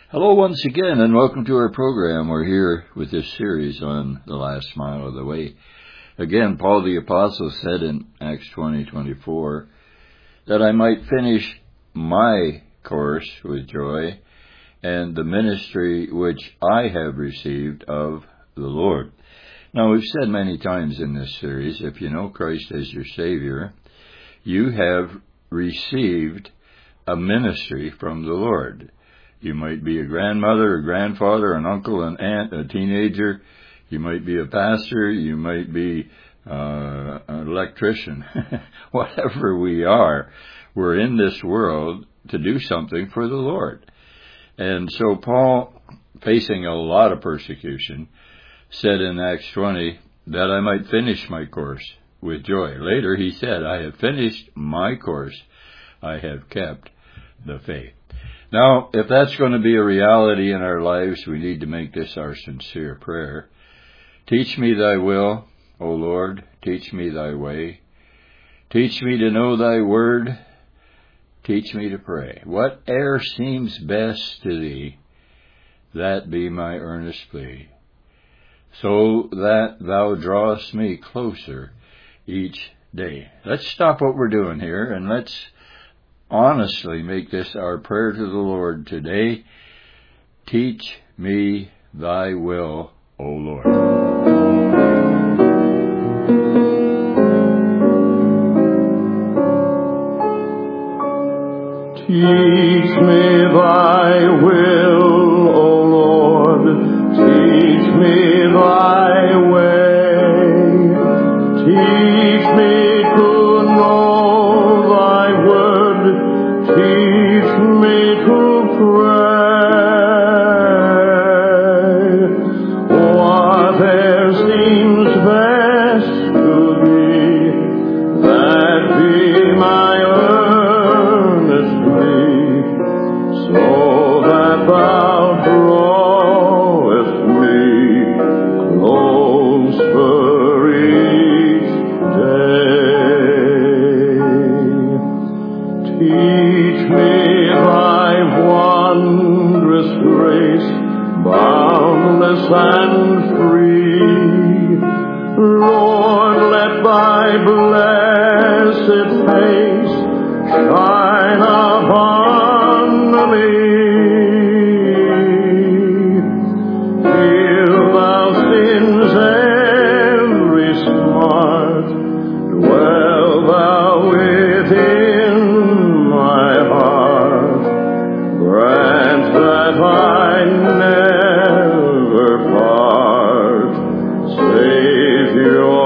Hello once again, and welcome to our program. We're here with this series on the last mile of the way. Again, Paul the Apostle said in Acts 20:24 that I might finish my course with joy and the ministry which I have received of the Lord. Now, we've said many times in this series, if you know Christ as your Savior, you have received a ministry from the Lord. You might be a grandmother, a grandfather, an uncle, an aunt, a teenager. You might be a pastor. You might be an electrician. Whatever we are, we're in this world to do something for the Lord. And so Paul, facing a lot of persecution, said in Acts 20 that I might finish my course with joy. Later he said, I have finished my course. I have kept the faith. Now, if that's going to be a reality in our lives, we need to make this our sincere prayer. Teach me thy will, O Lord, teach me thy way. Teach me to know thy word. Teach me to pray. Whate'er seems best to thee, that be my earnest plea, so that thou drawest me closer each day. Let's stop what we're doing here and let's honestly make this our prayer to the Lord today. Teach me thy will, O Lord. Teach me thy will, O Lord. Teach me thy way. Teach me to know thy word. Teach me to pray. Whatever seems best to thee, that be my earnest plea, so that thou drawest me closer each day. Teach me thy wondrous grace, boundless and free. Lord, let thy blessed face shine upon me. Heal thou sin's every smart, dwell thou within my heart. Grant that I never part, Savior,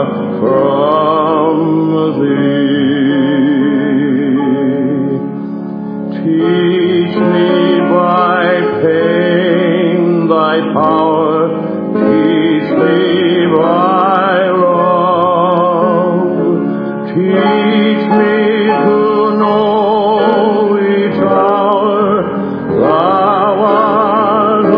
from thee. Teach me by pain thy power, teach me by love, teach me to know each hour thou art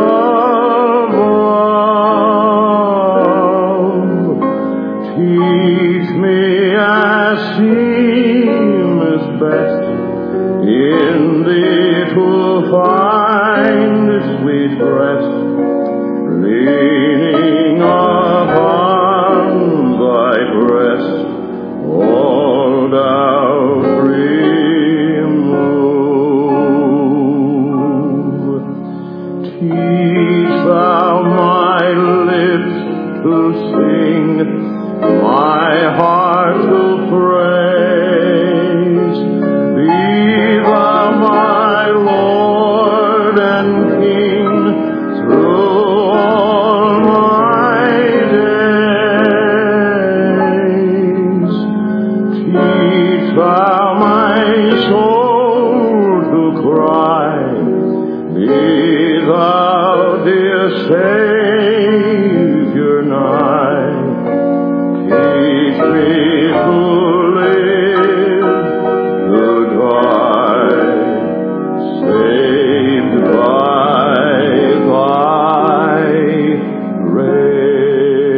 above. Teach me as seemeth best in thee to find sweet rest, leaning upon thy breast, all thou free move. Teach thou my lips to sing, my heart to praise. Be thou my Lord and King through all my days. Teach thou my soul to cry, be thou, dear Savior, nigh. Teach me to live, to die, saved by thy grace.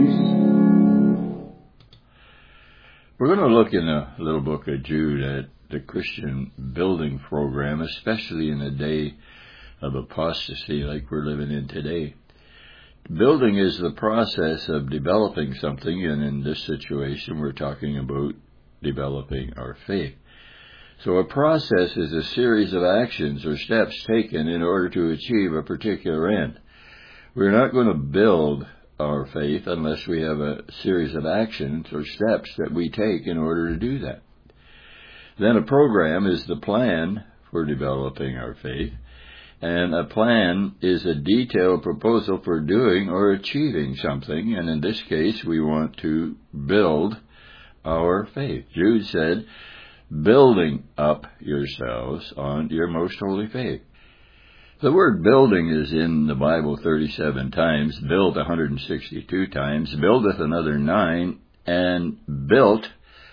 We're going to look in the little book of Jude at the Christian building program, especially in a day of apostasy like we're living in today. Building is the process of developing something, and in this situation we're talking about developing our faith. So a process is a series of actions or steps taken in order to achieve a particular end. We're not going to build our faith unless we have a series of actions or steps that we take in order to do that. Then a program is the plan for developing our faith, and a plan is a detailed proposal for doing or achieving something, and in this case we want to build our faith. Jude said, building up yourselves on your most holy faith. The word building is in the Bible 37 times, build 162 times, buildeth another 9, and built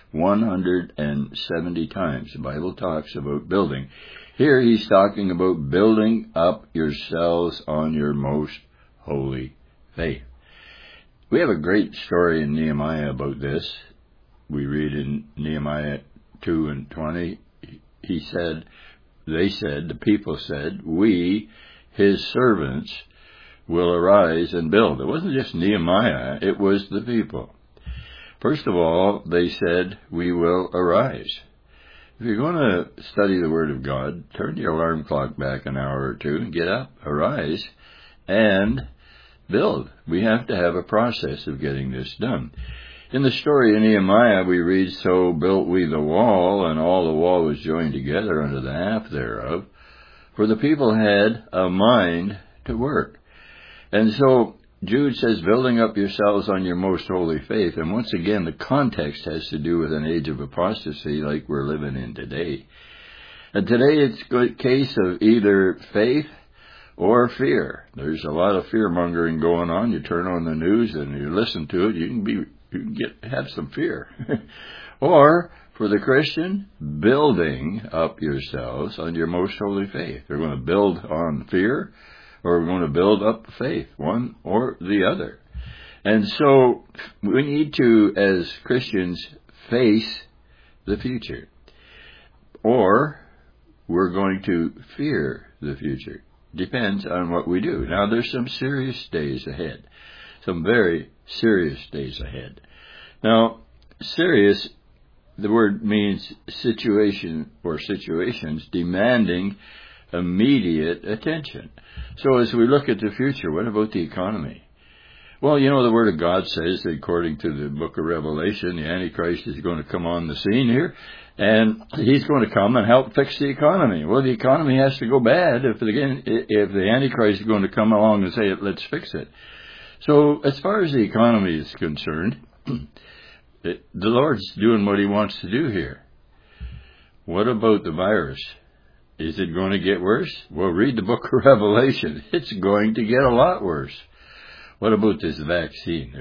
170 times. The Bible talks about building. Here he's talking about building up yourselves on your most holy faith. We have a great story in Nehemiah about this. We read in Nehemiah 2:20, the people said, we, his servants, will arise and build. It wasn't just Nehemiah, it was the people. First of all, they said, we will arise. If you're going to study the Word of God, turn your alarm clock back an hour or two and get up, arise, and build. We have to have a process of getting this done. In the story of Nehemiah, we read, so built we the wall, and all the wall was joined together unto the half thereof, for the people had a mind to work. And so Jude says, building up yourselves on your most holy faith. And once again, the context has to do with an age of apostasy like we're living in today. And today it's a case of either faith or fear. There's a lot of fear-mongering going on. You turn on the news and you listen to it, you can have some fear. Or, for the Christian, building up yourselves on your most holy faith. We're going to build on fear, or we're going to build up faith, one or the other. And so we need to, as Christians, face the future. Or we're going to fear the future. Depends on what we do. Now, there's some serious days ahead. Some very serious days ahead. Now, serious, the word means situation or situations demanding immediate attention. So as we look at the future, what about the economy? Well, you know, the Word of God says that according to the book of Revelation, the Antichrist is going to come on the scene here, and he's going to come and help fix the economy. Well, the economy has to go bad if the Antichrist is going to come along and say, let's fix it. So as far as the economy is concerned, the Lord's doing what he wants to do here. What about the virus? Is it going to get worse? Well, read the book of Revelation. It's going to get a lot worse. What about this vaccine?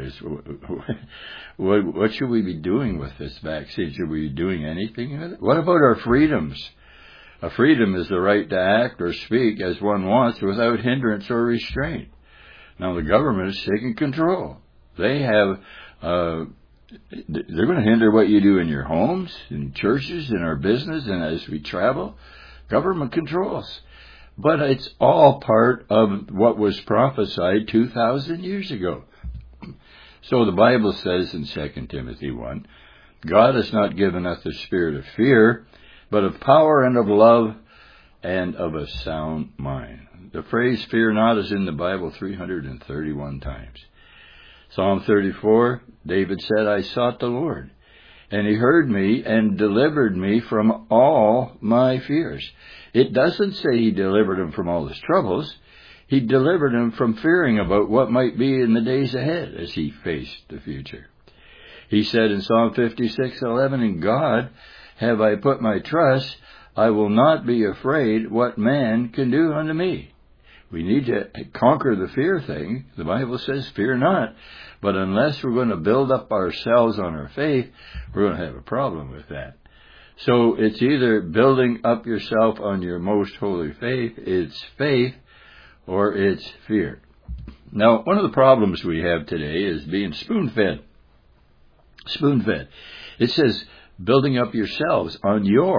What should we be doing with this vaccine? Should we be doing anything with it? What about our freedoms? A freedom is the right to act or speak as one wants without hindrance or restraint. Now, the government is taking control. They have, they're going to hinder what you do in your homes, in churches, in our business, and as we travel. Government controls. But it's all part of what was prophesied 2,000 years ago. So the Bible says in 2 Timothy 1, God has not given us the spirit of fear, but of power and of love and of a sound mind. The phrase fear not is in the Bible 331 times. Psalm 34, David said, I sought the Lord, and he heard me and delivered me from all my fears. It doesn't say he delivered him from all his troubles. He delivered him from fearing about what might be in the days ahead as he faced the future. He said in Psalm 56:11, in God have I put my trust. I will not be afraid what man can do unto me. We need to conquer the fear thing. The Bible says, fear not. But unless we're going to build up ourselves on our faith, we're going to have a problem with that. So it's either building up yourself on your most holy faith, it's faith, or it's fear. Now, one of the problems we have today is being spoon-fed. Spoon-fed. It says, building up yourselves on your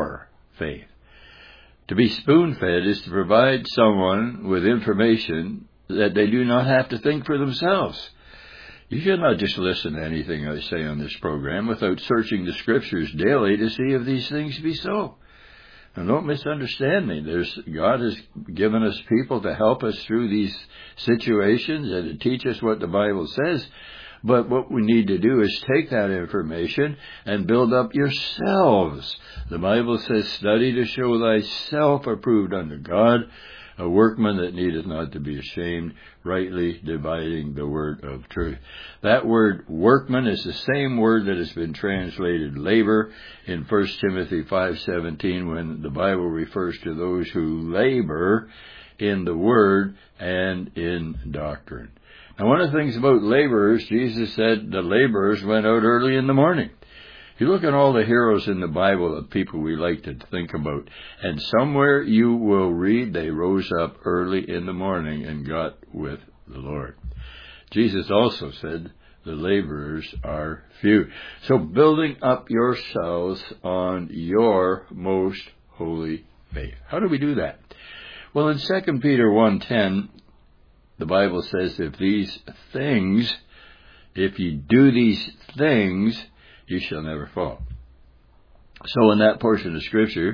faith. To be spoon-fed is to provide someone with information that they do not have to think for themselves. You should not just listen to anything I say on this program without searching the Scriptures daily to see if these things be so. And don't misunderstand me. God has given us people to help us through these situations and to teach us what the Bible says. But what we need to do is take that information and build up yourselves. The Bible says, study to show thyself approved unto God, a workman that needeth not to be ashamed, rightly dividing the word of truth. That word workman is the same word that has been translated labor in 1 Timothy 5:17 when the Bible refers to those who labor in the word and in doctrine. Now, one of the things about laborers, Jesus said the laborers went out early in the morning. You look at all the heroes in the Bible of people we like to think about, and somewhere you will read they rose up early in the morning and got with the Lord. Jesus also said the laborers are few. So building up yourselves on your most holy faith. How do we do that? Well, in 2 Peter 1:10, the Bible says, if you do these things, you shall never fall. So in that portion of Scripture,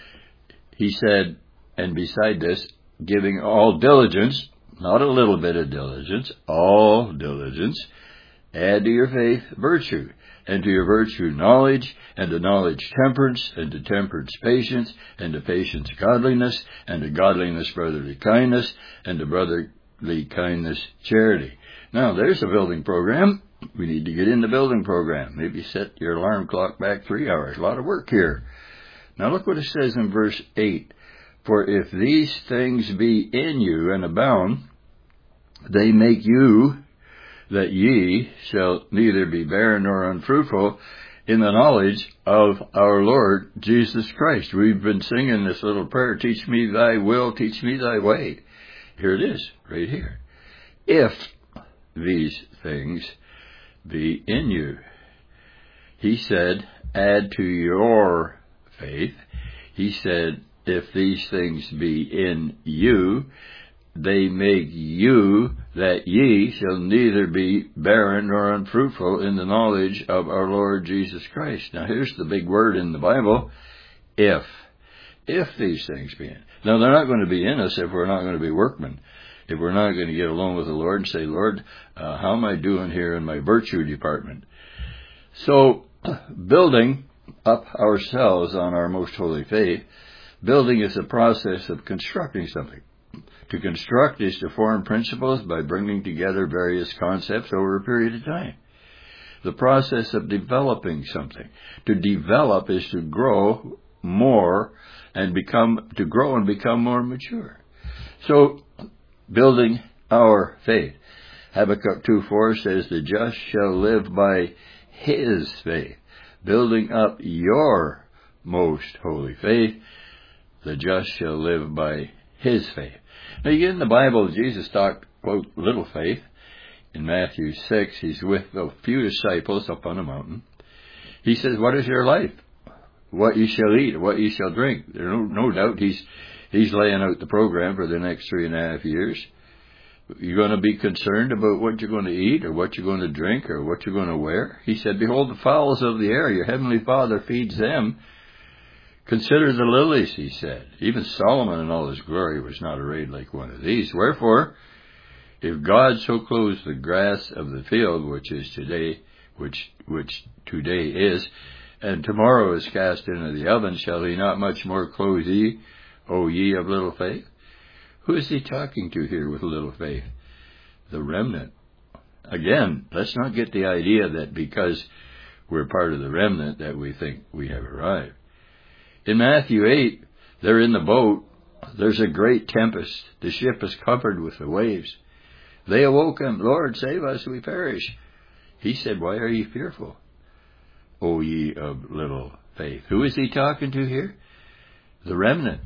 he said, and beside this, giving all diligence, not a little bit of diligence, all diligence, add to your faith virtue, and to your virtue knowledge, and to knowledge temperance, and to temperance patience, and to patience godliness, and to godliness brotherly kindness, and to brotherly kindness charity. Now, there's a building program. We need to get in the building program. Maybe set your alarm clock back 3 hours. A lot of work here. Now look what it says in verse 8. For if these things be in you and abound, they make you that ye shall neither be barren nor unfruitful in the knowledge of our Lord Jesus Christ. We've been singing this little prayer, teach me thy will, teach me thy way. Here it is, right here. If these things be in you. He said, add to your faith. He said, if these things be in you, they make you that ye shall neither be barren nor unfruitful in the knowledge of our Lord Jesus Christ. Now here's the big word in the Bible, if. If these things be in. Now they're not going to be in us if we're not going to be workmen. If we're not going to get along with the Lord and say, Lord, how am I doing here in my virtue department? So, building up ourselves on our most holy faith, building is a process of constructing something. To construct is to form principles by bringing together various concepts over a period of time. The process of developing something. To develop is to grow more and become more mature. So, building our faith. Habakkuk 2:4 says, the just shall live by his faith. Building up your most holy faith, the just shall live by his faith. Now, you get in the Bible, Jesus talked about little faith. In Matthew 6, he's with the few disciples up on a mountain. He says, what is your life? What you shall eat, what you shall drink. There's no doubt he's laying out the program for the next 3.5 years. You're going to be concerned about what you're going to eat or what you're going to drink or what you're going to wear. He said, behold the fowls of the air, your heavenly Father feeds them. Consider the lilies, he said. Even Solomon in all his glory was not arrayed like one of these. Wherefore, if God so clothes the grass of the field, which is today, which today is, and tomorrow is cast into the oven, shall he not much more clothe ye, O ye of little faith? Who is he talking to here with little faith? The remnant. Again, let's not get the idea that because we're part of the remnant that we think we have arrived. In Matthew 8, they're in the boat. There's a great tempest. The ship is covered with the waves. They awoke him, Lord, save us, we perish. He said, why are ye fearful, O ye of little faith? Who is he talking to here? The remnant.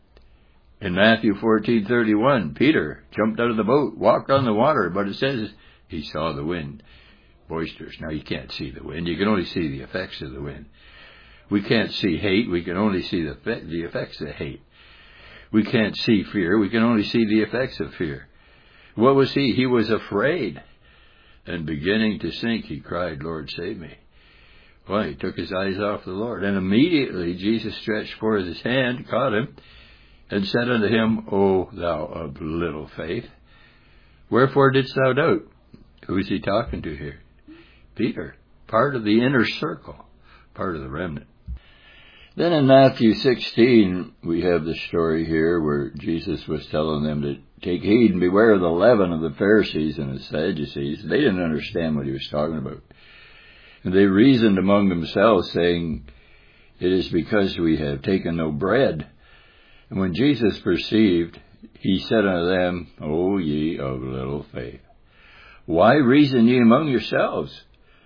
In Matthew 14:31, Peter jumped out of the boat, walked on the water, but it says he saw the wind boisterous. Now, you can't see the wind. You can only see the effects of the wind. We can't see hate. We can only see the effects of hate. We can't see fear. We can only see the effects of fear. What was he? He was afraid. And beginning to sink, he cried, Lord, save me. Why? He took his eyes off the Lord. And immediately Jesus stretched forth his hand, caught him, and said unto him, O thou of little faith, wherefore didst thou doubt? Who is he talking to here? Peter, part of the inner circle, part of the remnant. Then in Matthew 16, we have the story here where Jesus was telling them to take heed and beware of the leaven of the Pharisees and the Sadducees. They didn't understand what he was talking about. And they reasoned among themselves, saying, it is because we have taken no bread. And when Jesus perceived, he said unto them, O ye of little faith, why reason ye among yourselves?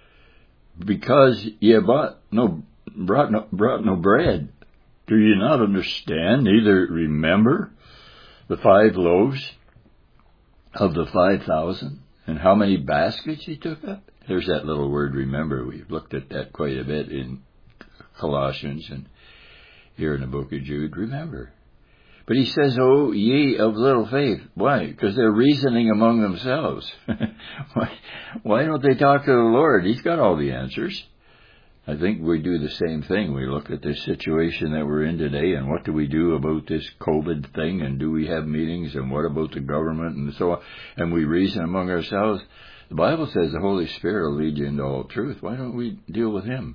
Because ye have brought no bread. Do ye not understand, neither remember the 5 loaves of the 5,000, and how many baskets ye took up? There's that little word, remember. We've looked at that quite a bit in Colossians and here in the book of Jude. Remember. But he says, O ye of little faith. Why? Because they're reasoning among themselves. Why don't they talk to the Lord? He's got all the answers. I think we do the same thing. We look at this situation that we're in today, and what do we do about this COVID thing, and do we have meetings, and what about the government, and so on, and we reason among ourselves. The Bible says the Holy Spirit will lead you into all truth. Why don't we deal with him?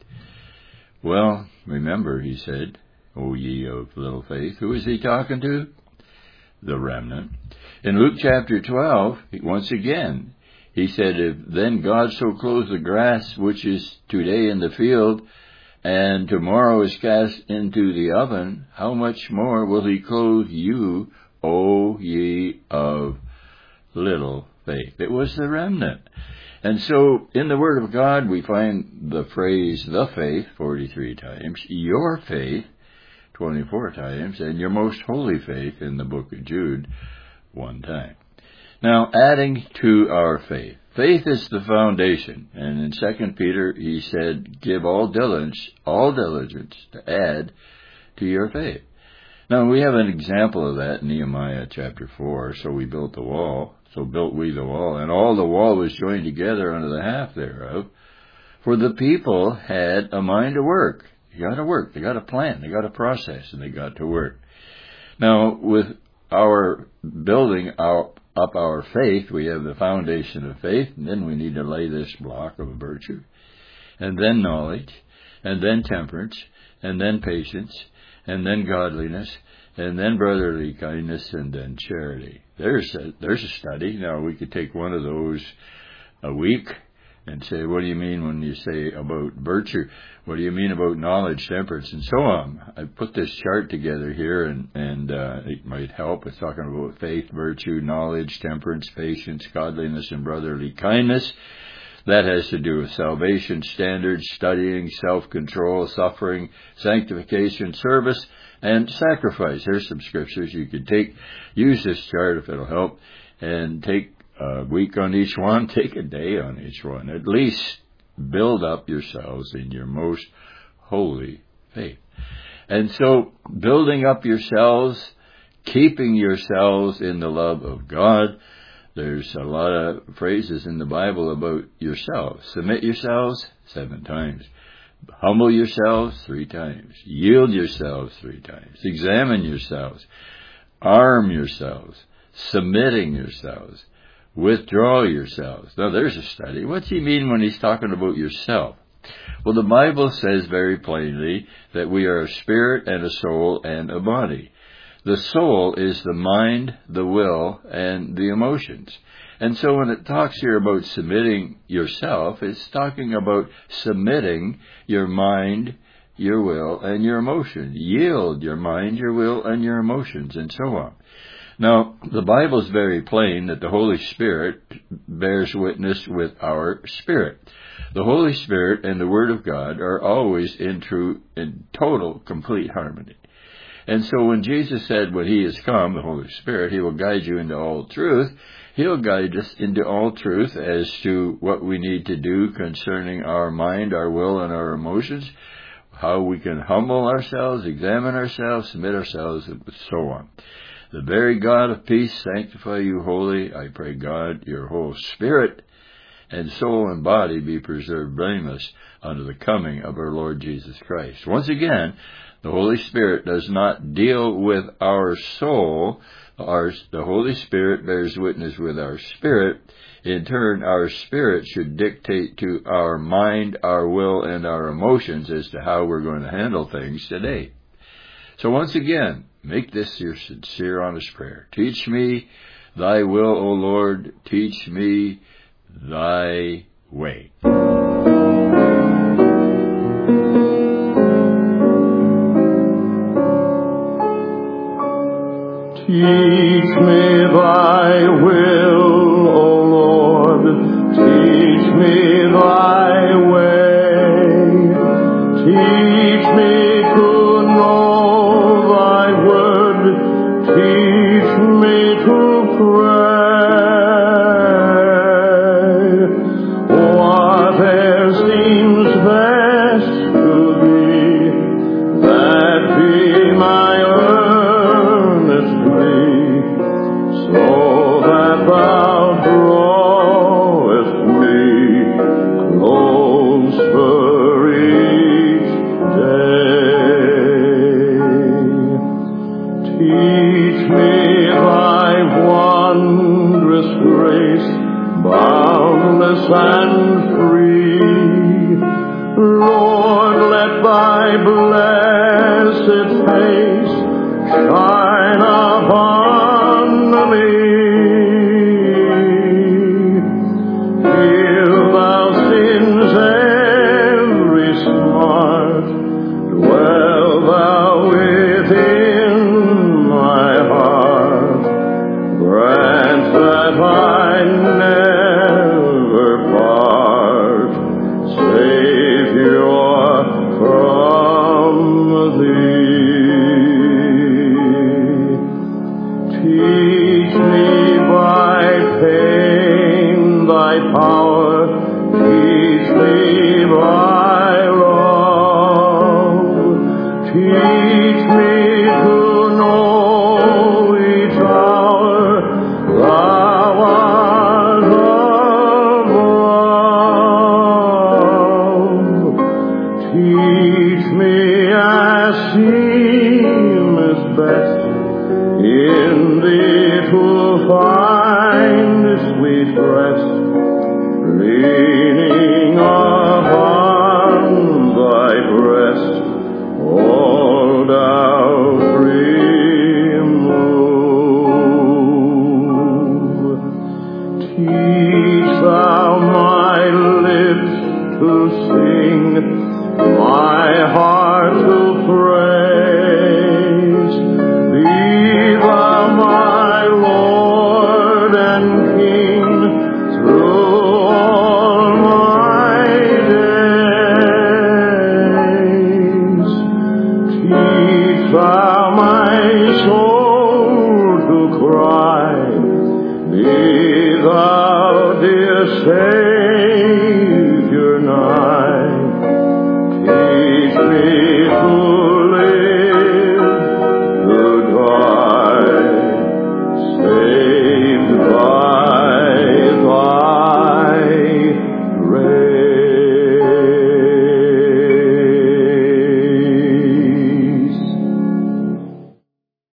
Well, remember, he said, O ye of little faith. Who is he talking to? The remnant. In Luke chapter 12, once again, he said, if then God so clothes the grass which is today in the field, and tomorrow is cast into the oven, how much more will he clothe you, O ye of little faith? It was the remnant. And so in the Word of God we find the phrase, the faith, 43 times, your faith, 24 times, and your most holy faith in the book of Jude, 1 time. Now, adding to our faith. Faith is the foundation. And in 2 Peter, he said, give all diligence to add to your faith. Now, we have an example of that in Nehemiah chapter 4. So we built the wall. So built we the wall. And all the wall was joined together under the half thereof. For the people had a mind to work. You got to work. They got a plan. They got a process. And they got to work. Now, with our building up our faith, we have the foundation of faith, and then we need to lay this block of virtue, and then knowledge, and then temperance, and then patience, and then godliness, and then brotherly kindness, and then charity. There's a study. Now, we could take one of those a week and say, what do you mean when you say about virtue? What do you mean about knowledge, temperance, and so on? I put this chart together here, and it might help. It's talking about faith, virtue, knowledge, temperance, patience, godliness, and brotherly kindness. That has to do with salvation, standards, studying, self-control, suffering, sanctification, service, and sacrifice. Here's some scriptures you could take. Use this chart if it'll help, and take a week on each one, take a day on each one. At least build up yourselves in your most holy faith. And so, building up yourselves, keeping yourselves in the love of God. There's a lot of phrases in the Bible about yourselves. Submit yourselves 7 times. Humble yourselves 3 times. Yield yourselves 3 times. Examine yourselves. Arm yourselves. Submitting yourselves. Withdraw yourselves. Now, there's a study. What's he mean when he's talking about yourself? Well, the Bible says very plainly that we are a spirit and a soul and a body. The soul is the mind, the will, and the emotions. And so when it talks here about submitting yourself, it's talking about submitting your mind, your will, and your emotions. Yield your mind, your will, and your emotions, and so on. Now, the Bible is very plain that the Holy Spirit bears witness with our spirit. The Holy Spirit and the Word of God are always in total, complete harmony. And so when Jesus said when He has come, the Holy Spirit, He will guide you into all truth, He'll guide us into all truth as to what we need to do concerning our mind, our will, and our emotions, how we can humble ourselves, examine ourselves, submit ourselves, and so on. The very God of peace sanctify you wholly. I pray, God, your whole spirit and soul and body be preserved blameless unto the coming of our Lord Jesus Christ. Once again, the Holy Spirit does not deal with our soul. The Holy Spirit bears witness with our spirit. In turn, our spirit should dictate to our mind, our will, and our emotions as to how we're going to handle things today. So once again, make this your sincere, honest prayer. Teach me thy will, O Lord. Teach me thy way. Teach me thy will, O Lord. Teach me thy way. Teach me to know thy word. Teach me to pray. Whatever seems best to thee, that be my earnest plea, so that thou drawest me closer each day. Teach me thy wondrous grace, boundless and free. Lord, let thy blessed face shine upon me. Heal thou sin's every smart. Dwell thou within my heart. Grant that I never part, Savior, from thee. Teach me by pain thy power. Teach me by love. Teach me to know each hour thou art above. Teach me as seemeth best in thee to find sweet rest, leaning upon thy breast, all doubt remove. Teach thou my lips to sing, my heart to praise. Be thou my Lord and King through all my days. Teach thou